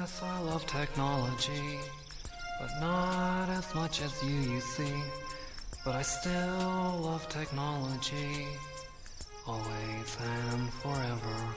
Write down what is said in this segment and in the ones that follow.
Yes, I love technology, but not as much as you see. But I still love technology, always and forever.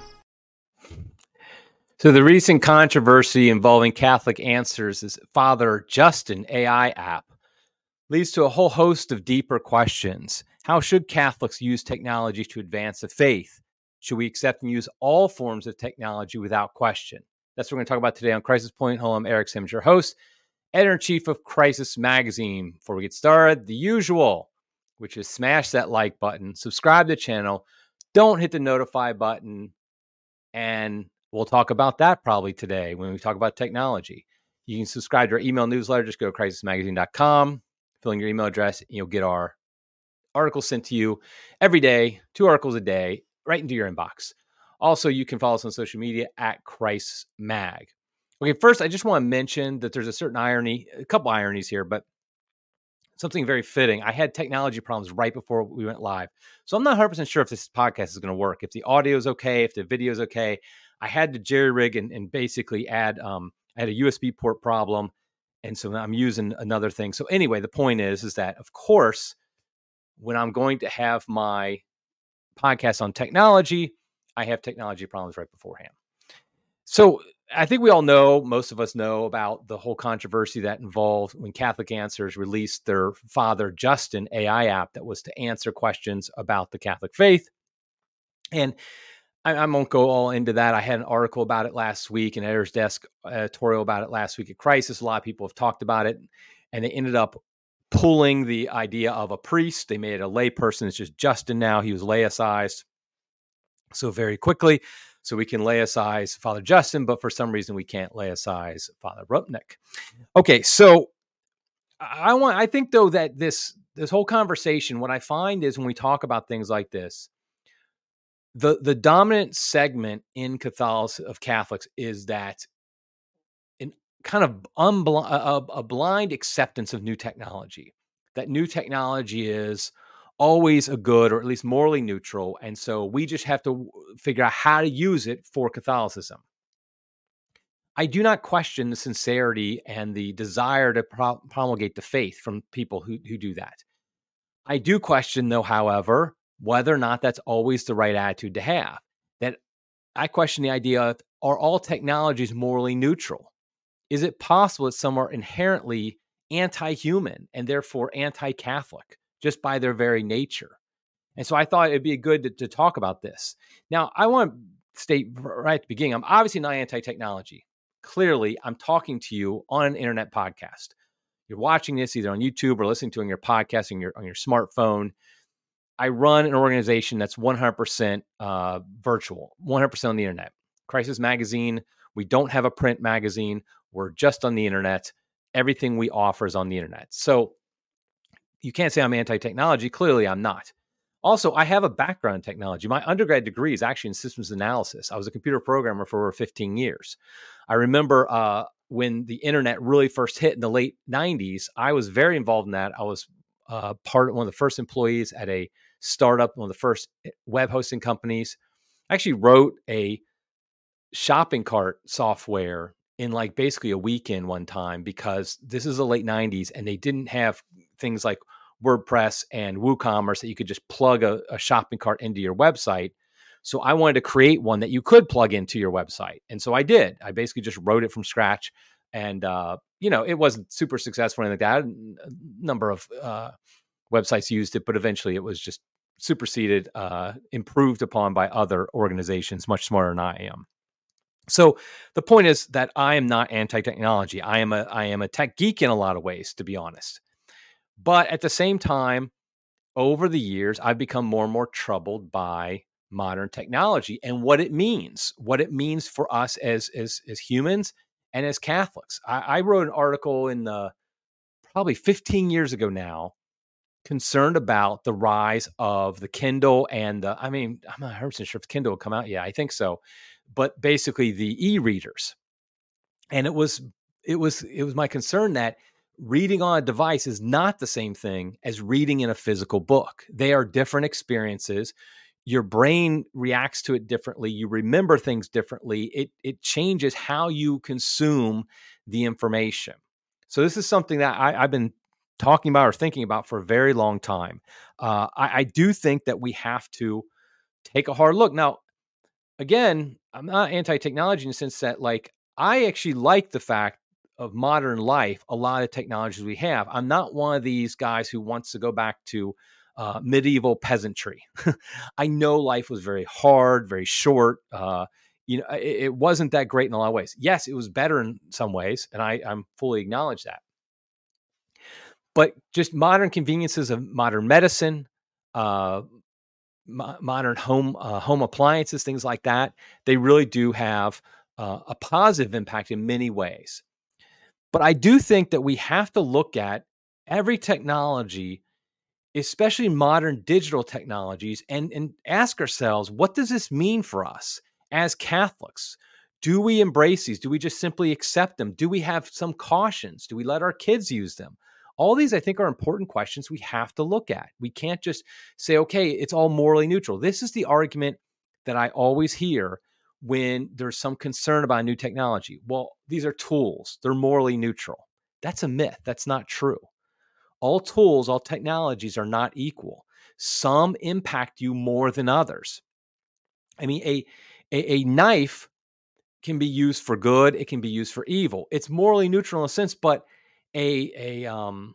So the recent controversy involving Catholic Answers' Father Justin AI app leads to a whole host of deeper questions. How should Catholics use technology to advance the faith? Should we accept and use all forms of technology without question? That's what we're going to talk about today on Crisis Point. Hello, I'm Eric Sims, your host, editor-in-chief of Crisis Magazine. Before we get started, the usual, which is smash that like button, subscribe to the channel, don't hit the notify button, and we'll talk about that probably today when we talk about technology. You can subscribe to our email newsletter. Just go to crisismagazine.com, fill in your email address, and you'll get our articles sent to you every day, 2 articles a day, right into your inbox. Also, you can follow us on social media at Crisis Mag. Okay, first, I just want to mention that there's a certain irony, a couple ironies here, but something very fitting. I had technology problems right before we went live. So I'm not 100% sure if this podcast is going to work, if the audio is okay, if the video is okay. I had to jerry rig and basically add, I had a USB port problem. And so I'm using another thing. So anyway, the point is that, of course, when I'm going to have my podcast on technology, I have technology problems right beforehand. So I think we all know, most of us know about the whole controversy that involved when Catholic Answers released their Father Justin AI app that was to answer questions about the Catholic faith. And I won't go all into that. I had an article about it last week, an editor's desk editorial about it last week at Crisis. A lot of people have talked about it, and they ended up pulling the idea of a priest. They made it a lay person. It's just Justin now. He was laicized. So very quickly, so we can laicize Father Justin, but for some reason we can't laicize Father Rupnik. Okay, so I think though that this whole conversation, what I find is when we talk about things like this, the dominant segment in Catholicism of Catholics is that in kind of a blind acceptance of new technology. That new technology is always a good, or at least morally neutral. And so we just have to figure out how to use it for Catholicism. I do not question the sincerity and the desire to promulgate the faith from people who do that. I do question, though, however, whether or not that's always the right attitude to have. That I question the idea of, are all technologies morally neutral? Is it possible that some are inherently anti-human and therefore anti-Catholic just by their very nature? And so I thought it'd be good to talk about this. Now, I want to state right at the beginning, I'm obviously not anti-technology. Clearly, I'm talking to you on an internet podcast. You're watching this either on YouTube or listening to it on your podcast on your smartphone. I run an organization that's 100% virtual, 100% on the internet. Crisis Magazine, we don't have a print magazine. We're just on the internet. Everything we offer is on the internet. So you can't say I'm anti-technology. Clearly, I'm not. Also, I have a background in technology. My undergrad degree is actually in systems analysis. I was a computer programmer for over 15 years. I remember when the internet really first hit in the late 90s, I was very involved in that. I was part of one of the first employees at a startup, one of the first web hosting companies. I actually wrote a shopping cart software in like basically a weekend one time, because this is the late 90s and they didn't have things like WordPress and WooCommerce that you could just plug a shopping cart into your website. So I wanted to create one that you could plug into your website. And so I did. I basically just wrote it from scratch. And, it wasn't super successful or anything like that. A number of websites used it, but eventually it was just superseded, improved upon by other organizations much smarter than I am. So the point is that I am not anti-technology. I am a tech geek in a lot of ways, to be honest. But at the same time, over the years, I've become more and more troubled by modern technology and what it means for us as humans and as Catholics. I wrote an article in probably 15 years ago now, concerned about the rise of the Kindle and I'm not 100% sure if the Kindle will come out yet. I think so. But basically the e-readers. And it was my concern that reading on a device is not the same thing as reading in a physical book. They are different experiences. your brain reacts to it differently. You remember things differently. It changes how you consume the information. So this is something that I've been talking about or thinking about for a very long time. I do think that we have to take a hard look. Now, again, I'm not anti-technology in the sense that, like, I actually like the fact of modern life, a lot of technologies we have. I'm not one of these guys who wants to go back to medieval peasantry. I know life was very hard, very short. It wasn't that great in a lot of ways. Yes, it was better in some ways, and I'm fully acknowledge that. But just modern conveniences of modern medicine, modern home appliances, things like that, they really do have a positive impact in many ways. But I do think that we have to look at every technology, especially modern digital technologies, and ask ourselves, what does this mean for us as Catholics? Do we embrace these? Do we just simply accept them? Do we have some cautions? Do we let our kids use them? All these, I think, are important questions we have to look at. We can't just say, okay, it's all morally neutral. This is the argument that I always hear when there's some concern about new technology. Well, these are tools. They're morally neutral. That's a myth. That's not true. All tools, all technologies are not equal. Some impact you more than others. I mean, a knife can be used for good. It can be used for evil. It's morally neutral in a sense, but a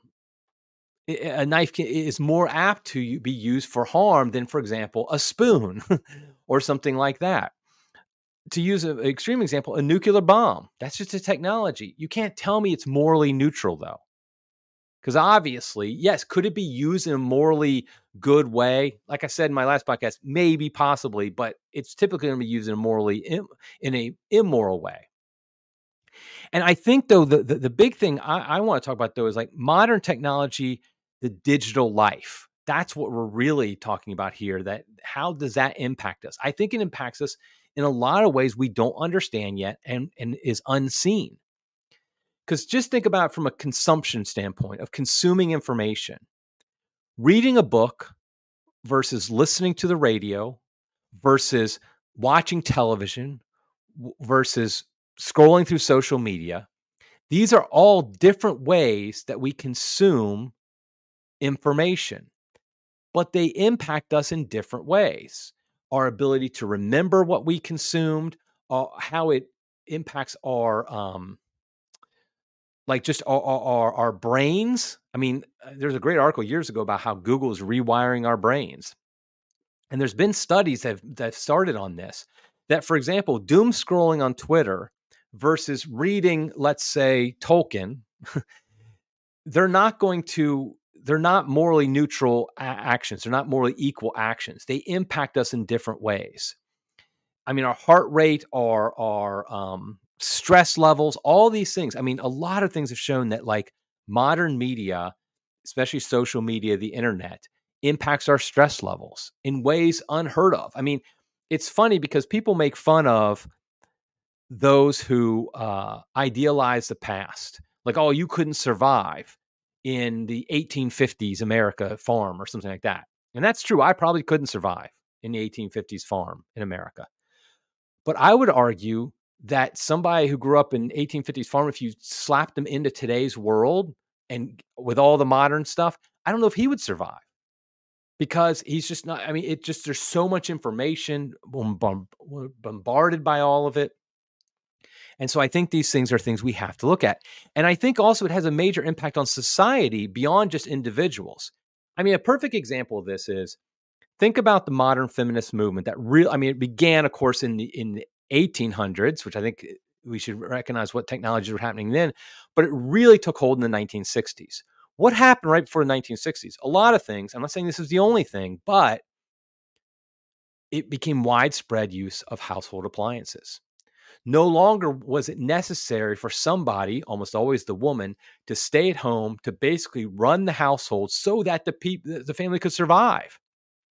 knife is more apt to be used for harm than, for example, a spoon or something like that. To use an extreme example, a nuclear bomb. That's just a technology. You can't tell me it's morally neutral, though. Because obviously, yes, could it be used in a morally good way? Like I said in my last podcast, maybe, possibly, but it's typically going to be used in a morally in a immoral way. And I think, though, the big thing I want to talk about, though, is like modern technology, the digital life. That's what we're really talking about here. That how does that impact us? I think it impacts us in a lot of ways we don't understand yet and is unseen. Because just think about it from a consumption standpoint of consuming information. Reading a book versus listening to the radio versus watching television versus scrolling through social media. These are all different ways that we consume information, but they impact us in different ways. Our ability to remember what we consumed, how it impacts our our brains. I mean, there's a great article years ago about how Google is rewiring our brains. And there's been studies that started on this, that, for example, doom scrolling on Twitter versus reading, let's say, Tolkien, they're not morally neutral actions. They're not morally equal actions. They impact us in different ways. I mean, our heart rate, our stress levels, all these things. I mean, a lot of things have shown that, like, modern media, especially social media, the internet, impacts our stress levels in ways unheard of. I mean, it's funny because people make fun of those who idealize the past. Like, oh, you couldn't survive in the 1850s America farm or something like that. And that's true. I probably couldn't survive in the 1850s farm in America. But I would argue that somebody who grew up in 1850s farm, if you slapped them into today's world and with all the modern stuff, I don't know if he would survive, because he's just not. I mean, there's so much information, we're bombarded by all of it. And so I think these things are things we have to look at. And I think also it has a major impact on society beyond just individuals. I mean, a perfect example of this is, think about the modern feminist movement it began, of course, in the 1800s, which I think we should recognize what technologies were happening then, but it really took hold in the 1960s. What happened right before the 1960s? A lot of things. I'm not saying this is the only thing, but it became widespread use of household appliances. No longer was it necessary for somebody, almost always the woman, to stay at home to basically run the household so that the family could survive.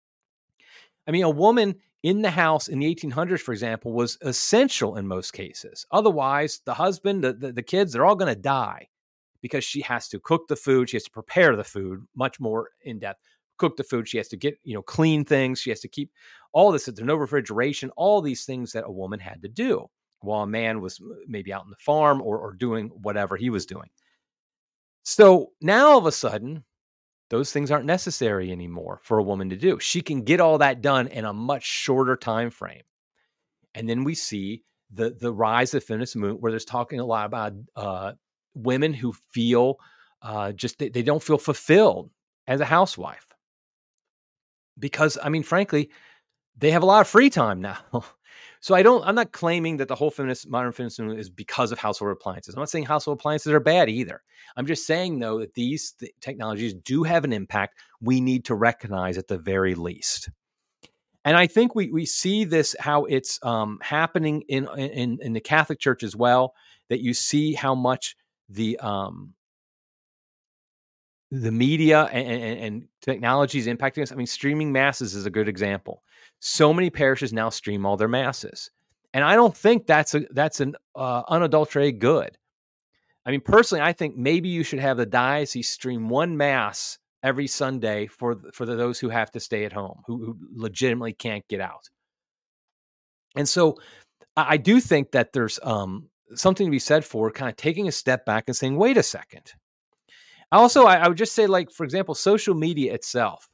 I mean, a woman in the house in the 1800s, for example, was essential in most cases. Otherwise, the husband, the kids, they're all going to die, because she has to cook the food. She has to prepare the food, much more in depth. Cook the food. She has to get, clean things. She has to keep all this, there's no refrigeration, all these things that a woman had to do while a man was maybe out on the farm or doing whatever he was doing. So now all of a sudden, those things aren't necessary anymore for a woman to do. She can get all that done in a much shorter time frame. And then we see the rise of feminist movement, where there's talking a lot about women who feel just they don't feel fulfilled as a housewife. Because, I mean, frankly, they have a lot of free time now. So I'm not claiming that the whole modern feminist movement is because of household appliances. I'm not saying household appliances are bad either. I'm just saying, though, that these technologies do have an impact we need to recognize at the very least. And I think we see this, how it's happening in the Catholic Church as well, that you see how much the media and technology is impacting us. I mean, streaming masses is a good example. So many parishes now stream all their masses. And I don't think that's an unadulterated good. I mean, personally, I think maybe you should have the diocese stream one mass every Sunday for those who have to stay at home, who legitimately can't get out. And so I do think that there's something to be said for kind of taking a step back and saying, wait a second. Also, I would just say, like, for example, social media itself,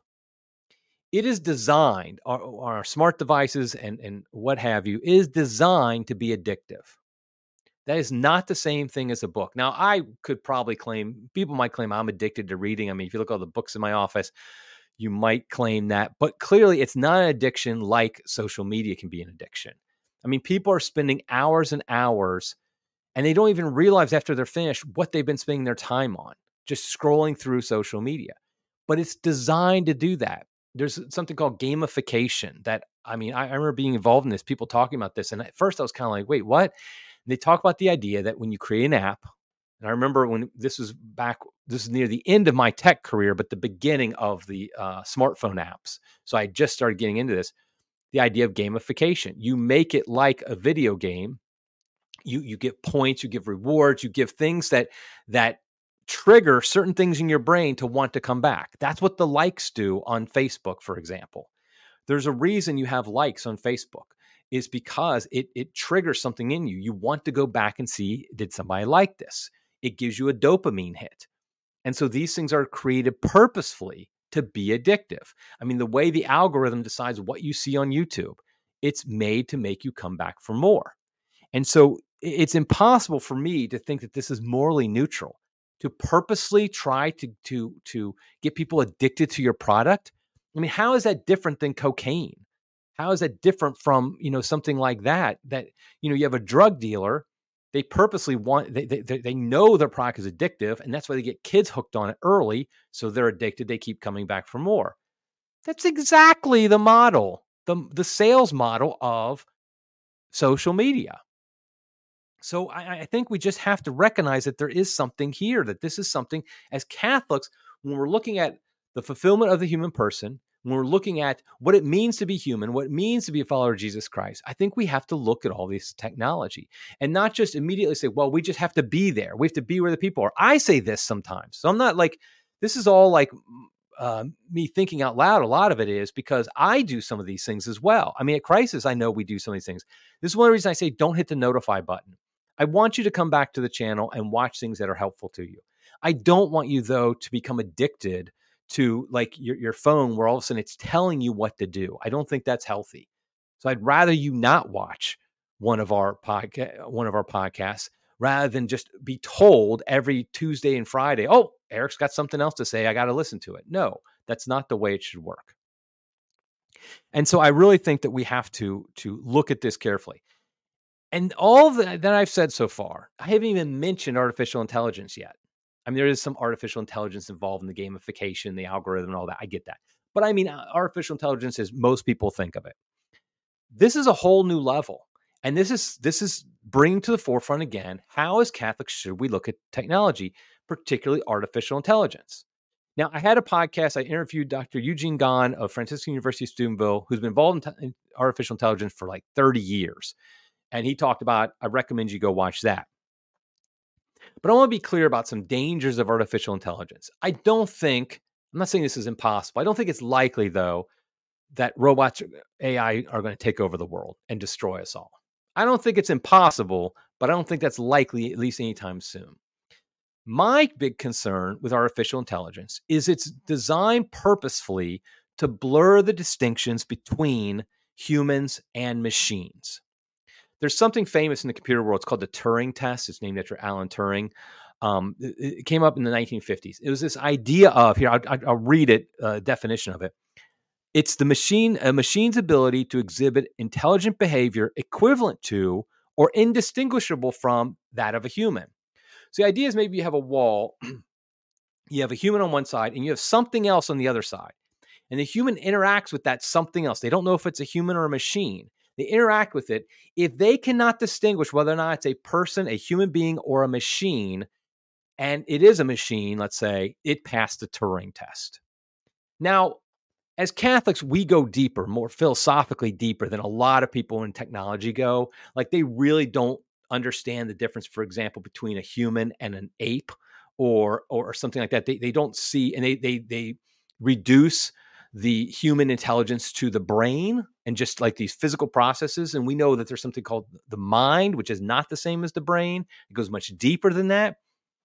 it is designed, our smart devices and what have you, is designed to be addictive. That is not the same thing as a book. Now, I could probably claim, people might claim I'm addicted to reading. I mean, if you look at all the books in my office, you might claim that. But clearly, it's not an addiction like social media can be an addiction. I mean, people are spending hours and hours, and they don't even realize after they're finished what they've been spending their time on, just scrolling through social media. But it's designed to do that. There's something called gamification that, I mean, I remember being involved in this, people talking about this. And at first I was kind of like, wait, what? And they talk about the idea that when you create an app, and I remember when this is near the end of my tech career, but the beginning of the smartphone apps. So I just started getting into this, the idea of gamification. You make it like a video game. You get points, you give rewards, you give things that trigger certain things in your brain to want to come back. That's what the likes do on Facebook, for example. There's a reason you have likes on Facebook, is because it triggers something in you. You want to go back and see, did somebody like this? It gives you a dopamine hit. And so these things are created purposefully to be addictive. I mean, the way the algorithm decides what you see on YouTube, it's made to make you come back for more. And so it's impossible for me to think that this is morally neutral, to purposely try to get people addicted to your product. I mean, how is that different than cocaine? How is that different from, something like that, you have a drug dealer, they purposely they know their product is addictive, and that's why they get kids hooked on it early. So they're addicted. They keep coming back for more. That's exactly the model, the sales model of social media. So I think we just have to recognize that there is something here, that this is something, as Catholics, when we're looking at the fulfillment of the human person, when we're looking at what it means to be human, what it means to be a follower of Jesus Christ, I think we have to look at all this technology and not just immediately say, well, we just have to be there. We have to be where the people are. I say this sometimes. So I'm not like, this is all like me thinking out loud. A lot of it is because I do some of these things as well. I mean, at Crisis, I know we do some of these things. This is one of the reasons I say, don't hit the notify button. I want you to come back to the channel and watch things that are helpful to you. I don't want you, though, to become addicted to like your phone, where all of a sudden it's telling you what to do. I don't think that's healthy. So I'd rather you not watch one of our podcasts rather than just be told every Tuesday and Friday, oh, Eric's got something else to say, I got to listen to it. No, that's not the way it should work. And so I really think that we have to look at this carefully. And all that I've said so far, I haven't even mentioned artificial intelligence yet. I mean, there is some artificial intelligence involved in the gamification, the algorithm, and all that. I get that. But I mean, artificial intelligence as most people think of it. This is a whole new level. And this is bringing to the forefront again, how as Catholics should we look at technology, particularly artificial intelligence? Now, I had a podcast. I interviewed Dr. Eugene Gahn of Franciscan University of Steubenville, who's been involved in artificial intelligence for like 30 years. And he talked about, I recommend you go watch that. But I want to be clear about some dangers of artificial intelligence. I'm not saying this is impossible. I don't think it's likely, though, that robots, AI, are going to take over the world and destroy us all. I don't think it's impossible, but I don't think that's likely, at least anytime soon. My big concern with artificial intelligence is it's designed purposefully to blur the distinctions between humans and machines. There's something famous in the computer world. It's called the Turing test. It's named after Alan Turing. It came up in the 1950s. It was this idea of, here, I'll read it, definition of it. It's a machine's ability to exhibit intelligent behavior equivalent to or indistinguishable from that of a human. So the idea is maybe you have a wall, you have a human on one side, and you have something else on the other side. And the human interacts with that something else. They don't know if it's a human or a machine. They interact with it. If they cannot distinguish whether or not it's a person, a human being, or a machine, and it is a machine, let's say, it passed the Turing test. Now, as Catholics, we go deeper, more philosophically deeper than a lot of people in technology go. Like, they really don't understand the difference, for example, between a human and an ape or something like that. They don't see, and they reduce the human intelligence to the brain and just like these physical processes. And we know that there's something called the mind, which is not the same as the brain. It goes much deeper than that.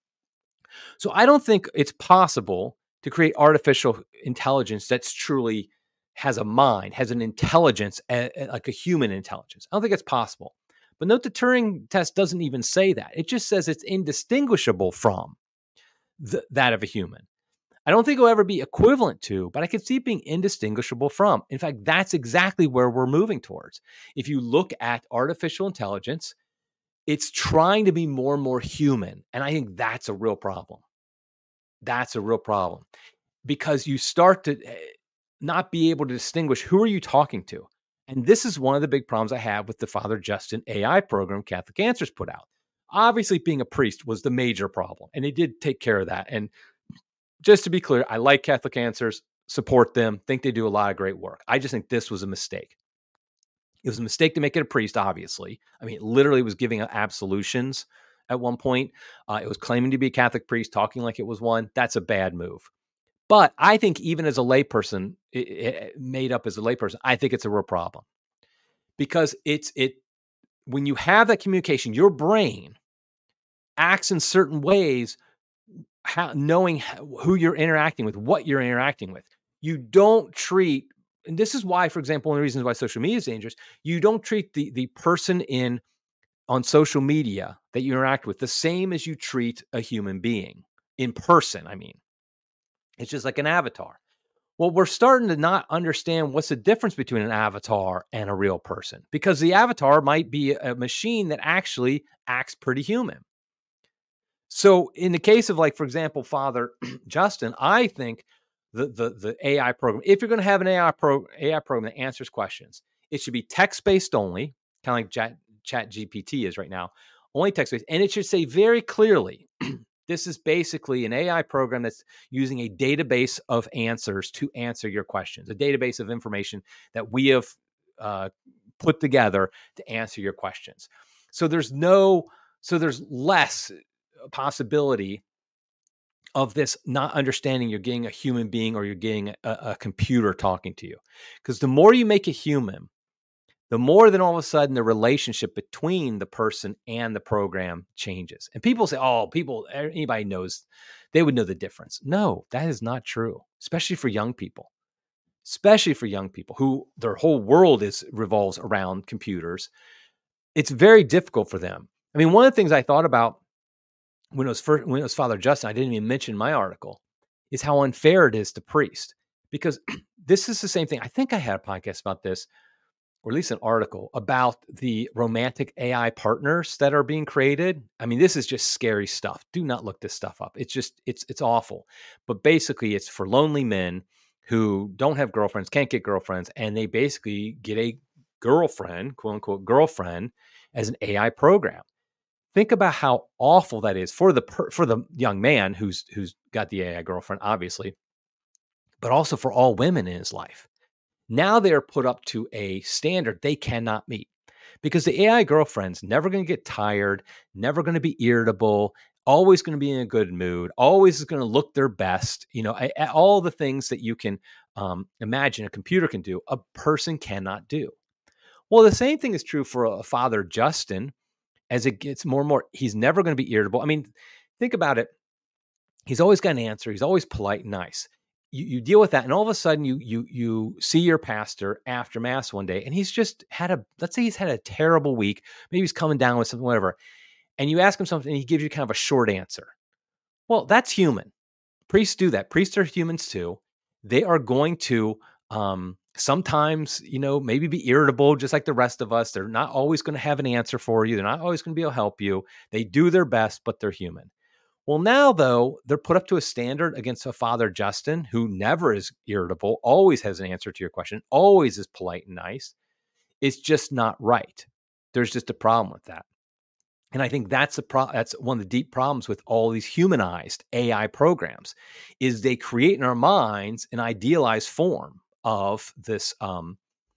So I don't think it's possible to create artificial intelligence that's truly has a mind, has an intelligence, like a human intelligence. I don't think it's possible. But note the Turing test doesn't even say that. It just says it's indistinguishable from that of a human. I don't think it'll ever be equivalent to, but I could see it being indistinguishable from. In fact, that's exactly where we're moving towards. If you look at artificial intelligence, it's trying to be more and more human. And I think that's a real problem. That's a real problem because you start to not be able to distinguish who are you talking to. And this is one of the big problems I have with the Father Justin AI program Catholic Answers put out. Obviously, being a priest was the major problem, and they did take care of that. And just to be clear, I like Catholic Answers, support them, think they do a lot of great work. I just think this was a mistake. It was a mistake to make it a priest, obviously. I mean, it literally was giving absolutions at one point. It was claiming to be a Catholic priest, talking like it was one. That's a bad move. But I think even as a layperson, made up as a layperson, I think it's a real problem. Because when you have that communication, your brain acts in certain ways, knowing who you're interacting with, what you're interacting with. You don't treat, and this is why, for example, one of the reasons why social media is dangerous, you don't treat the person on social media that you interact with the same as you treat a human being in person. I mean, it's just like an avatar. Well, we're starting to not understand what's the difference between an avatar and a real person, because the avatar might be a machine that actually acts pretty human. So in the case of, like, for example, Father Justin, I think the AI program, if you're going to have an AI program that answers questions, it should be text-based only, kind of like Chat GPT is right now, only text-based. And it should say very clearly, this is basically an AI program that's using a database of answers to answer your questions, a database of information that we have put together to answer your questions. So there's less possibility of this not understanding you're getting a human being or you're getting a computer talking to you. Because the more you make a human, the more then all of a sudden the relationship between the person and the program changes. And people say, anybody knows, they would know the difference. No, that is not true, especially for young people. Especially for young people who their whole world revolves around computers. It's very difficult for them. I mean, one of the things I thought about when it was Father Justin, I didn't even mention my article, is how unfair it is to priests. Because this is the same thing. I think I had a podcast about this, or at least an article about the romantic AI partners that are being created. I mean, this is just scary stuff. Do not look this stuff up. It's just, it's awful. But basically, it's for lonely men who don't have girlfriends, can't get girlfriends, and they basically get a girlfriend, quote unquote girlfriend, as an AI program. Think about how awful that is for the young man who's got the AI girlfriend, obviously, but also for all women in his life. Now they're put up to a standard they cannot meet, because the AI girlfriend's never going to get tired, never going to be irritable, always going to be in a good mood, always is going to look their best. You know, all the things that you can imagine a computer can do, a person cannot do. Well, the same thing is true for a Father Justin. As it gets more and more, he's never going to be irritable. I mean, think about it. He's always got an answer. He's always polite and nice. You deal with that, and all of a sudden you see your pastor after Mass one day, and he's just had let's say he's had a terrible week. Maybe he's coming down with something, whatever. And you ask him something, and he gives you kind of a short answer. Well, that's human. Priests do that. Priests are humans too. They are going to sometimes, maybe be irritable, just like the rest of us. They're not always going to have an answer for you. They're not always going to be able to help you. They do their best, but they're human. Well, now, though, they're put up to a standard against a Father Justin, who never is irritable, always has an answer to your question, always is polite and nice. It's just not right. There's just a problem with that. And I think that's one of the deep problems with all these humanized AI programs, is they create in our minds an idealized form of this, of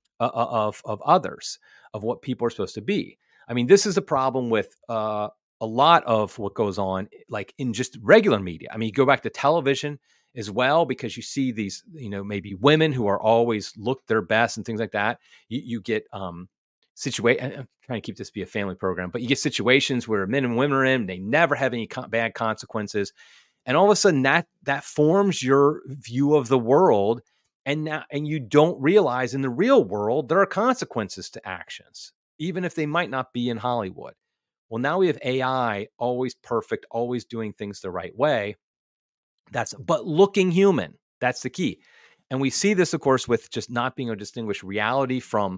others, of what people are supposed to be. I mean, this is a problem with a lot of what goes on, like in just regular media. I mean, you go back to television as well, because you see these, maybe women who are always look their best and things like that. You get I'm trying to keep this be a family program, but you get situations where men and women are in, they never have any bad consequences. And all of a sudden that forms your view of the world. And you don't realize in the real world, there are consequences to actions, even if they might not be in Hollywood. Well, now we have AI, always perfect, always doing things the right way. But looking human, that's the key. And we see this, of course, with just not being able to distinguish reality from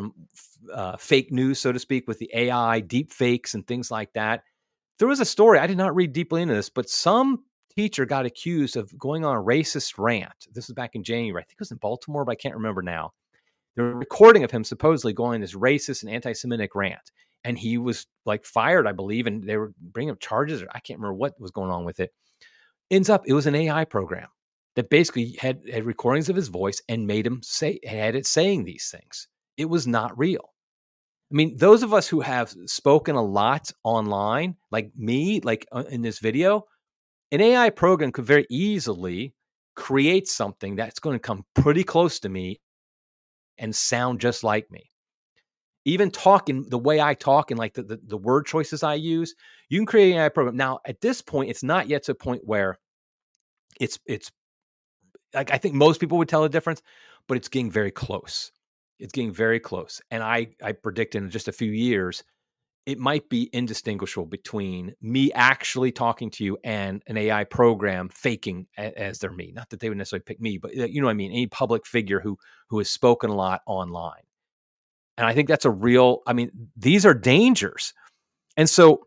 fake news, so to speak, with the AI, deep fakes and things like that. There was a story, I did not read deeply into this, but some teacher got accused of going on a racist rant. This was back in January. I think it was in Baltimore, but I can't remember now. There was a recording of him supposedly going this racist and anti-Semitic rant. And he was fired, I believe, and they were bringing up charges, or I can't remember what was going on with it. Ends up, it was an AI program that basically had recordings of his voice and had it saying these things. It was not real. I mean, those of us who have spoken a lot online, like me, in this video, an AI program could very easily create something that's going to come pretty close to me and sound just like me. Even talking the way I talk and the word choices I use, you can create an AI program. Now, at this point, it's not yet to a point where it's like, I think most people would tell the difference, but it's getting very close. It's getting very close. And I predict in just a few years, it might be indistinguishable between me actually talking to you and an AI program faking as they're me. Not that they would necessarily pick me, but you know what I mean? Any public figure who has spoken a lot online. And I think that's these are dangers. And so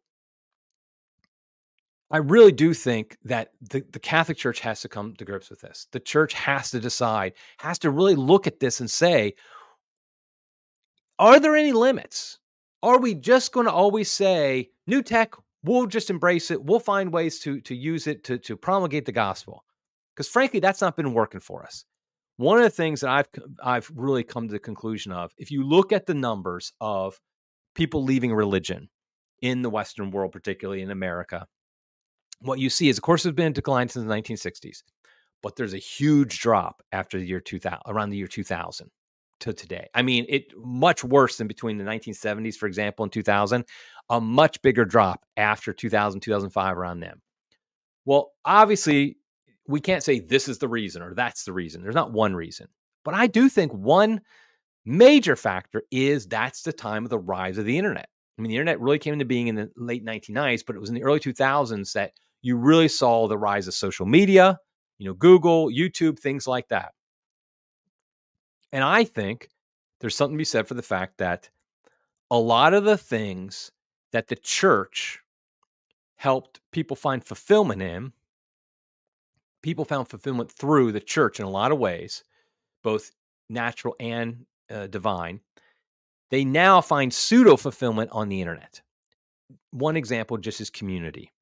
I really do think that the Catholic Church has to come to grips with this. The church has to decide, has to really look at this and say, are there any limits? Are we just going to always say, new tech, we'll just embrace it. We'll find ways to use it to promulgate the gospel? Because frankly, that's not been working for us. One of the things that I've really come to the conclusion of, if you look at the numbers of people leaving religion in the Western world, particularly in America, what you see is, of course, there's been a decline since the 1960s, but there's a huge drop after the year 2000, around the year 2000 to today. I mean, it much worse than between the 1970s, for example, and 2000, a much bigger drop after 2000, 2005, around them. Well, obviously, we can't say this is the reason or that's the reason. There's not one reason. But I do think one major factor is that's the time of the rise of the internet. I mean, the internet really came into being in the late 1990s, but it was in the early 2000s that you really saw the rise of social media, Google, YouTube, things like that. And I think there's something to be said for the fact that a lot of the things that the church helped people find fulfillment in, people found fulfillment through the church in a lot of ways, both natural and divine. They now find pseudo fulfillment on the internet. One example just is community.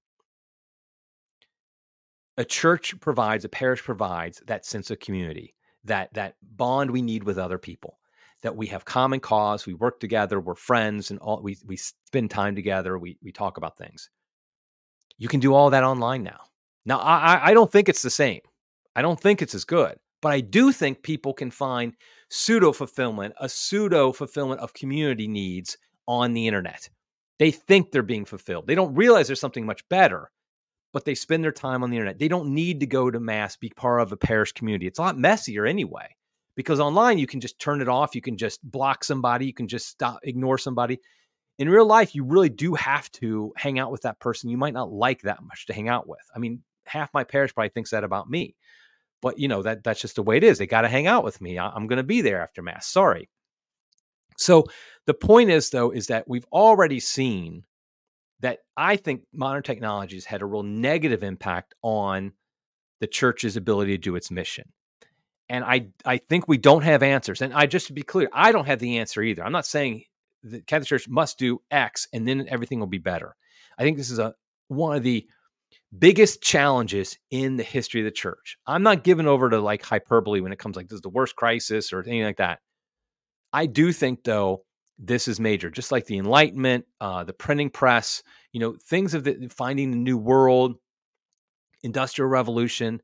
A church provides, a parish provides that sense of community, that bond we need with other people, that we have common cause, we work together, we're friends, and all we spend time together, we talk about things. You can do all that online now. Now, I don't think it's the same. I don't think it's as good, But I do think people can find a pseudo fulfillment of community needs on the internet. They think they're being fulfilled. They don't realize there's something much better, but they spend their time on the internet. They don't need to go to mass, be part of a parish community. It's a lot messier anyway, because online you can just turn it off. You can just block somebody. You can just ignore somebody. In real life, you really do have to hang out with that person you might not like that much to hang out with. I mean, half my parish probably thinks that about me. But, that's just the way it is. They got to hang out with me. I'm going to be there after mass. Sorry. So the point is, though, is that we've already seen that I think modern technologies had a real negative impact on the church's ability to do its mission. And I think we don't have answers. And just to be clear, I don't have the answer either. I'm not saying the Catholic Church must do X and then everything will be better. I think this is one of the biggest challenges in the history of the church. I'm not giving over to like hyperbole when it comes like this is the worst crisis or anything like that. I do think, though, this is major, just like the Enlightenment, the printing press, things of finding the new world, Industrial Revolution,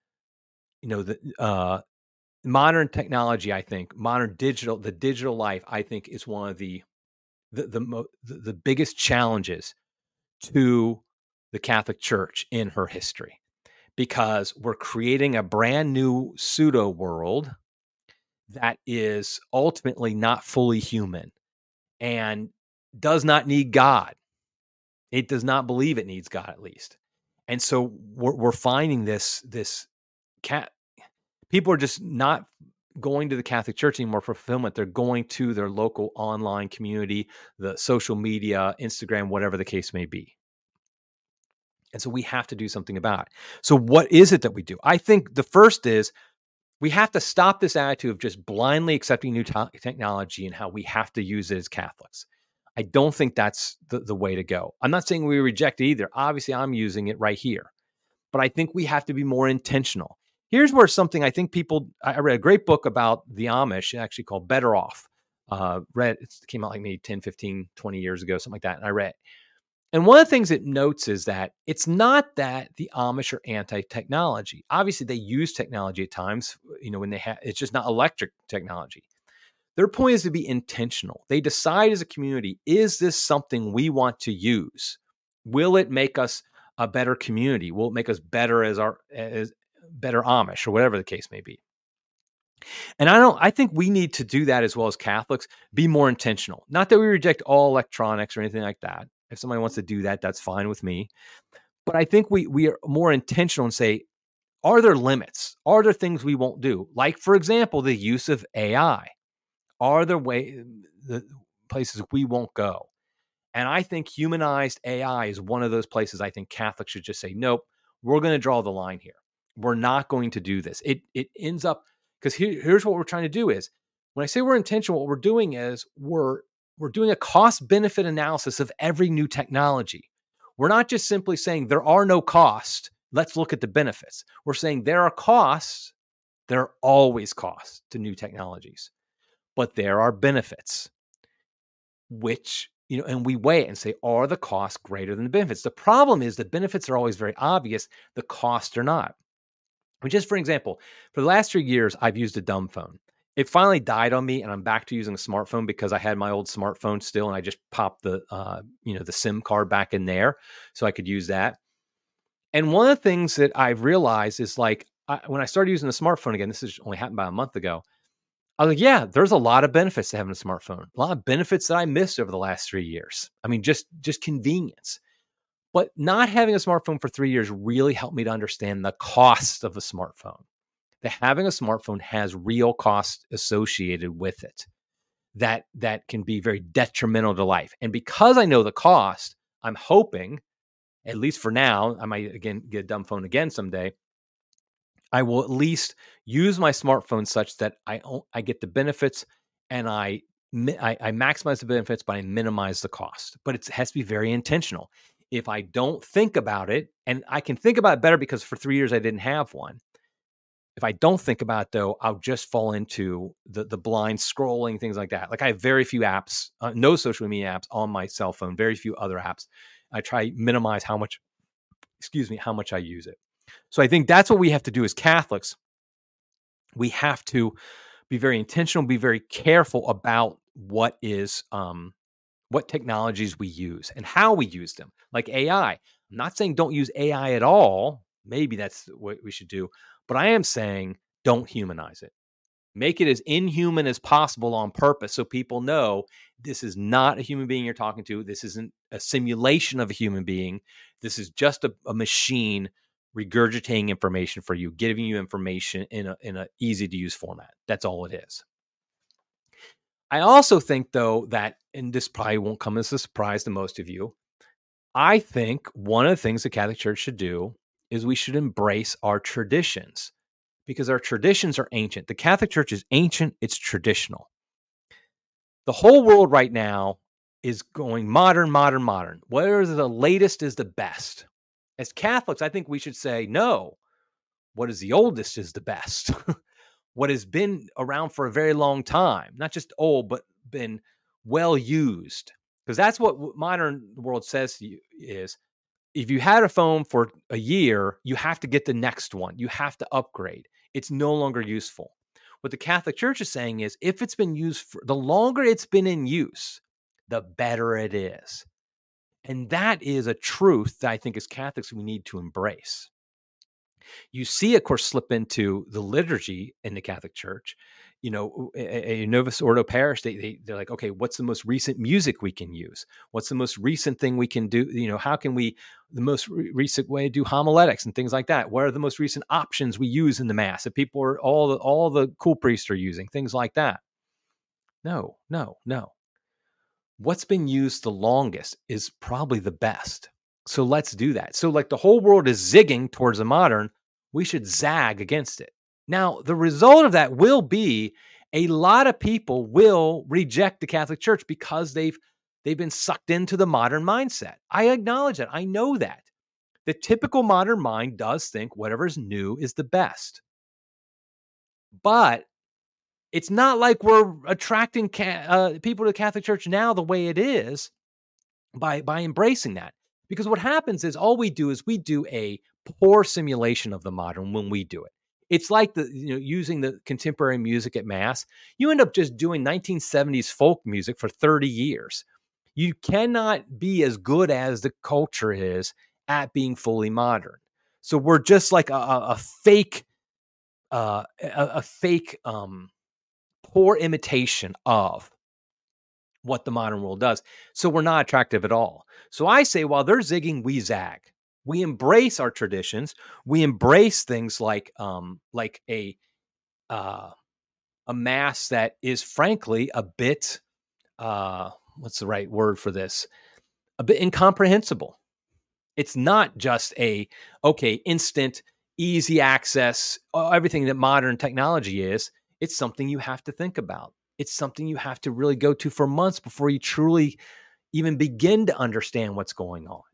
the modern technology. I think the digital life, I think, is one of the biggest challenges to the Catholic Church in her history, because we're creating a brand new pseudo world that is ultimately not fully human and does not need God. It does not believe it needs God, at least. And so we're finding this people are just not going to the Catholic Church anymore for fulfillment. They're going to their local online community, the social media, Instagram, whatever the case may be. And so we have to do something about it. So what is it that we do? I think the first is we have to stop this attitude of just blindly accepting new technology and how we have to use it as Catholics. I don't think that's the way to go. I'm not saying we reject it either. Obviously, I'm using it right here. But I think we have to be more intentional. Here's where something I think I read a great book about the Amish, actually called Better Off. It came out like maybe 10, 15, 20 years ago, something like that. And I read. And one of the things it notes is that it's not that the Amish are anti-technology. Obviously, they use technology at times, when it's just not electric technology. Their point is to be intentional. They decide as a community, is this something we want to use? Will it make us a better community? Will it make us better as better Amish or whatever the case may be? And I think we need to do that as well as Catholics, be more intentional. Not that we reject all electronics or anything like that. If somebody wants to do that, that's fine with me. But I think we are more intentional and say, are there limits? Are there things we won't do? Like, for example, the use of AI. Are there the places we won't go? And I think humanized AI is one of those places I think Catholics should just say, nope, we're going to draw the line here. We're not going to do this. It ends up, because here's what we're trying to do is, when I say we're intentional, what we're doing is we're doing a cost-benefit analysis of every new technology. We're not just simply saying there are no costs. Let's look at the benefits. We're saying there are costs. There are always costs to new technologies, but there are benefits, which, and we weigh it and say, are the costs greater than the benefits? The problem is the benefits are always very obvious. The costs are not. Just for example, for the last 3 years, I've used a dumb phone. It finally died on me, and I'm back to using a smartphone because I had my old smartphone still, and I just popped the SIM card back in there so I could use that. And one of the things that I've realized is when I started using the smartphone again, this has only happened about a month ago, I was like, yeah, there's a lot of benefits to having a smartphone, a lot of benefits that I missed over the last 3 years. I mean, just convenience. But not having a smartphone for 3 years really helped me to understand the cost of a smartphone. That having a smartphone has real costs associated with it that can be very detrimental to life. And because I know the cost, I'm hoping, at least for now, I might again get a dumb phone again someday, I will at least use my smartphone such that I get the benefits and I maximize the benefits, but I minimize the cost. But it has to be very intentional. If I don't think about it, and I can think about it better because for 3 years I didn't have one. If I don't think about it, though, I'll just fall into the blind scrolling, things like that. Like, I have very few apps, no social media apps on my cell phone, very few other apps. I try to minimize how much I use it. So I think that's what we have to do as Catholics. we have to be very intentional, be very careful about what technologies we use and how we use them. Like AI. I'm not saying don't use AI at all. Maybe that's what we should do. But I am saying don't humanize it. Make it as inhuman as possible on purpose so people know this is not a human being you're talking to. This isn't a simulation of a human being. This is just a machine regurgitating information for you, giving you information in a easy to use format. That's all it is. I also think, though, that, and this probably won't come as a surprise to most of you, I think one of the things the Catholic Church should do is we should embrace our traditions, because our traditions are ancient. The Catholic Church is ancient. It's traditional. The whole world right now is going modern, modern, modern. Whatever the latest is the best. As Catholics, I think we should say, no, what is the oldest is the best. What has been around for a very long time, not just old, but been well used. Because that's what modern world says to you is, if you had a phone for a year, you have to get the next one. You have to upgrade. It's no longer useful. What the Catholic Church is saying is, if it's been used the longer it's been in use, the better it is. And that is a truth that I think as Catholics we need to embrace. You see, of course, slip into the liturgy in the Catholic Church. You know, a Novus Ordo parish, they're like, okay, what's the most recent music we can use? What's the most recent thing we can do? You know, how can we, the most recent way to do homiletics and things like that? What are the most recent options we use in the Mass that people are, all the cool priests are using, things like that? No. What's been used the longest is probably the best. So let's do that. So like the whole world is zigging towards the modern, we should zag against it. Now, the result of that will be a lot of people will reject the Catholic Church because they've been sucked into the modern mindset. I acknowledge that. I know that. The typical modern mind does think whatever's new is the best. But it's not like we're attracting people to the Catholic Church now the way it is by embracing that. Because what happens is all we do is we do a poor simulation of the modern when we do it. It's like using the contemporary music at Mass. You end up just doing 1970s folk music for 30 years. You cannot be as good as the culture is at being fully modern. So we're just like a fake poor imitation of what the modern world does. So we're not attractive at all. So I say, while they're zigging, we zag. We embrace our traditions. We embrace things like a Mass that is frankly a bit, what's the right word for this? A bit incomprehensible. It's not just instant, easy access, everything that modern technology is. It's something you have to think about. It's something you have to really go to for months before you truly even begin to understand what's going on.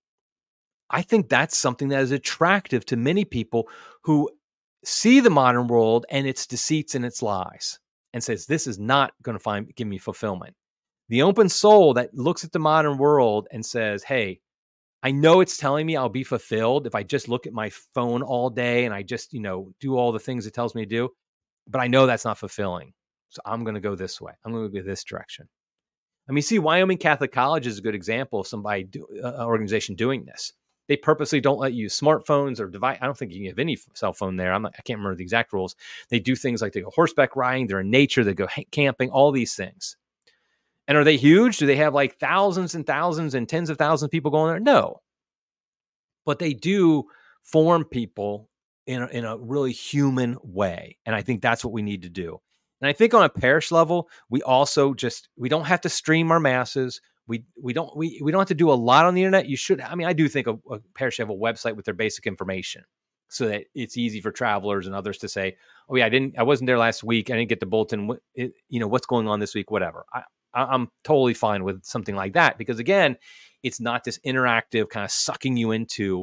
I think that's something that is attractive to many people who see the modern world and its deceits and its lies and says, this is not going to give me fulfillment. The open soul that looks at the modern world and says, hey, I know it's telling me I'll be fulfilled if I just look at my phone all day and I just, do all the things it tells me to do. But I know that's not fulfilling. So I'm going to go this way. I'm going to go this direction. I mean, see, Wyoming Catholic College is a good example of somebody, an organization doing this. They purposely don't let you use smartphones or device. I don't think you can have any cell phone there. I can't remember the exact rules. They do things like they go horseback riding. They're in nature. They go camping, all these things. And are they huge? Do they have like thousands and thousands and tens of thousands of people going there? No. But they do form people in a really human way. And I think that's what we need to do. And I think on a parish level, we also we don't have to stream our masses. We don't have to do a lot on the internet. You should. I mean, I do think a parish should have a website with their basic information so that it's easy for travelers and others to say, oh yeah, I wasn't there last week. I didn't get the bulletin. What's going on this week, whatever. I'm totally fine with something like that because again, it's not this interactive kind of sucking you into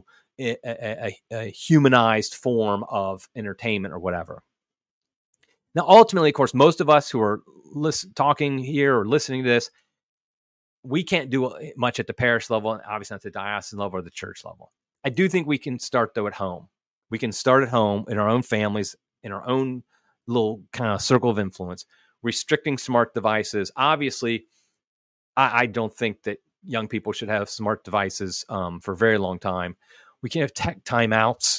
a humanized form of entertainment or whatever. Now, ultimately, of course, most of us who are talking here or listening to this, we can't do much at the parish level, and obviously not the diocesan level or the church level. I do think we can start, though, at home. We can start at home in our own families, in our own little kind of circle of influence, restricting smart devices. Obviously, I don't think that young people should have smart devices for a very long time. We can have tech timeouts.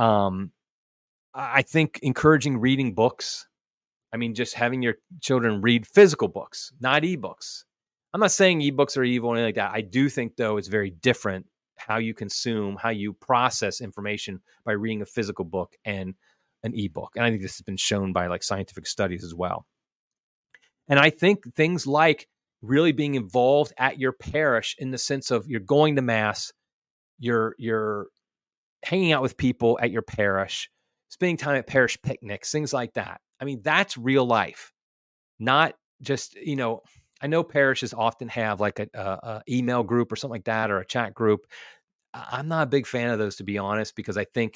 I think encouraging reading books. I mean, just having your children read physical books, not ebooks. I'm not saying ebooks are evil or anything like that. I do think, though, it's very different how you consume, how you process information by reading a physical book and an ebook. And I think this has been shown by like scientific studies as well. And I think things like really being involved at your parish in the sense of you're going to mass, you're hanging out with people at your parish, spending time at parish picnics, things like that. I mean, that's real life, not just, I know parishes often have like a email group or something like that, or a chat group. I'm not a big fan of those, to be honest, because I think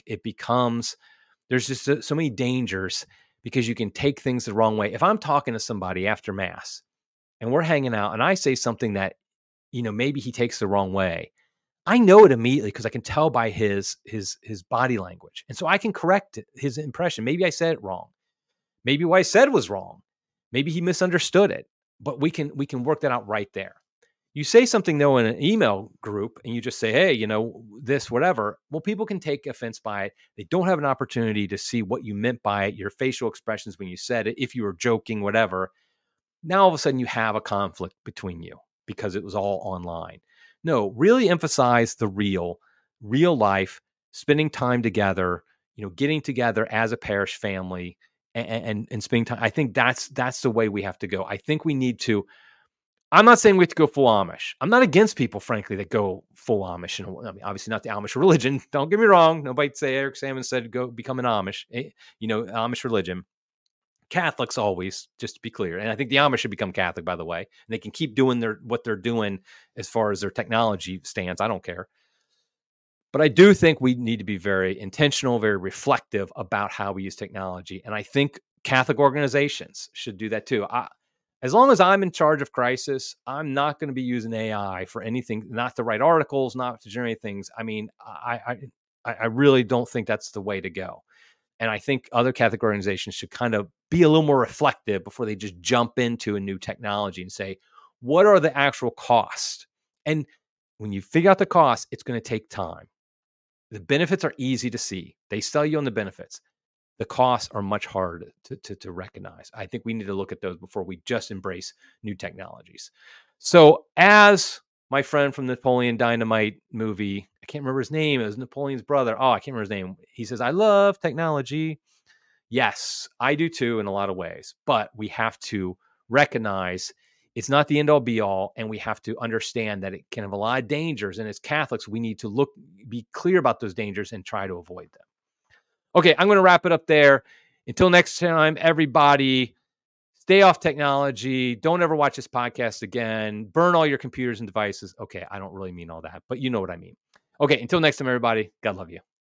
there's just so many dangers because you can take things the wrong way. If I'm talking to somebody after mass and we're hanging out and I say something that, maybe he takes the wrong way, I know it immediately because I can tell by his body language. And so I can correct his impression. Maybe I said it wrong. Maybe what I said was wrong. Maybe he misunderstood it, but we can work that out right there. You say something, though, in an email group and you just say, hey, this, whatever. Well, people can take offense by it. They don't have an opportunity to see what you meant by it, your facial expressions when you said it, if you were joking, whatever. Now, all of a sudden, you have a conflict between you because it was all online. No, really emphasize the real life, spending time together, getting together as a parish family and spending time. I think that's the way we have to go. I think we need to. I'm not saying we have to go full Amish. I'm not against people, frankly, that go full Amish. I mean, obviously not the Amish religion. Don't get me wrong. Nobody say Eric Salmon said go become an Amish. Amish religion. Catholics always, just to be clear. And I think the Amish should become Catholic, by the way. And they can keep doing what they're doing as far as their technology stands. I don't care. But I do think we need to be very intentional, very reflective about how we use technology. And I think Catholic organizations should do that too. As long as I'm in charge of crisis, I'm not going to be using AI for anything, not to write articles, not to generate things. I mean, I really don't think that's the way to go. And I think other Catholic organizations should kind of be a little more reflective before they just jump into a new technology and say, what are the actual costs? And when you figure out the costs, it's going to take time. The benefits are easy to see. They sell you on the benefits. The costs are much harder to recognize. I think we need to look at those before we just embrace new technologies. So as my friend from the Napoleon Dynamite movie, I can't remember his name. It was Napoleon's brother. Oh, I can't remember his name. He says, I love technology. Yes, I do too in a lot of ways. But we have to recognize it's not the end all be all. And we have to understand that it can have a lot of dangers. And as Catholics, we need to be clear about those dangers and try to avoid them. Okay, I'm going to wrap it up there. Until next time, everybody, stay off technology. Don't ever watch this podcast again. Burn all your computers and devices. Okay, I don't really mean all that, but you know what I mean. Okay, until next time, everybody, God love you.